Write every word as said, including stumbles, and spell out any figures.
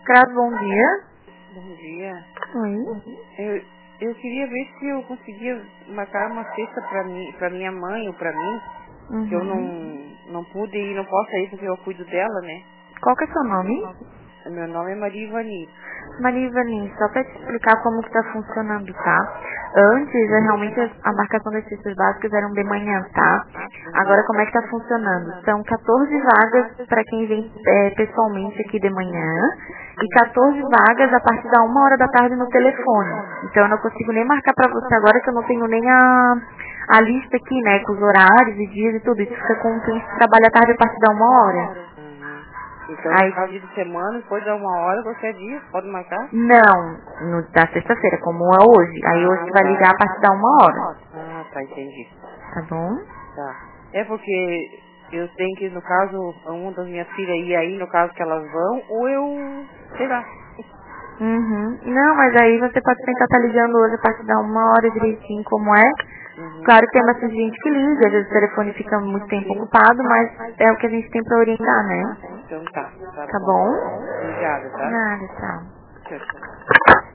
Cravo, bom dia. Bom dia. Oi. Eu, eu queria ver se eu conseguia marcar uma cesta pra, mim, pra minha mãe ou pra mim. Uhum. Que eu não, não pude ir, não posso ir porque eu cuido dela, né? Qual que é seu nome? Meu nome é Maria Ivani. Maria Ivani, só para te explicar como que tá funcionando, tá? Antes, é, realmente, a marcação das cestas básicas eram de manhã, tá? Agora, como é que tá funcionando? São quatorze vagas para quem vem é, pessoalmente aqui de manhã e quatorze vagas a partir da uma hora da tarde no telefone. Então, eu não consigo nem marcar para você agora que eu não tenho nem a, a lista aqui, né? Com os horários e dias e tudo. Isso fica com quem trabalha à tarde a partir da uma hora. Então, Aí, no caso de semana, depois de uma hora, qualquer dia, pode marcar? não, no, da sexta-feira, como é hoje. Aí hoje Ah, vai tá. ligar a partir da uma hora. Ah, tá, entendi. Tá bom? Tá. É porque eu tenho que, no caso, uma das minhas filhas ir aí, no caso que elas vão, ou eu, sei lá. Uhum. Não, mas aí você pode tentar estar ligando hoje a partir da uma hora direitinho, como é. Uhum. Claro que tem bastante gente que liga, às vezes o telefone fica muito tempo ocupado, mas é o que a gente tem pra orientar, né? Então tá, tá Tá bom. bom? Obrigada, tá? Nada, tchau. Tchau, tchau.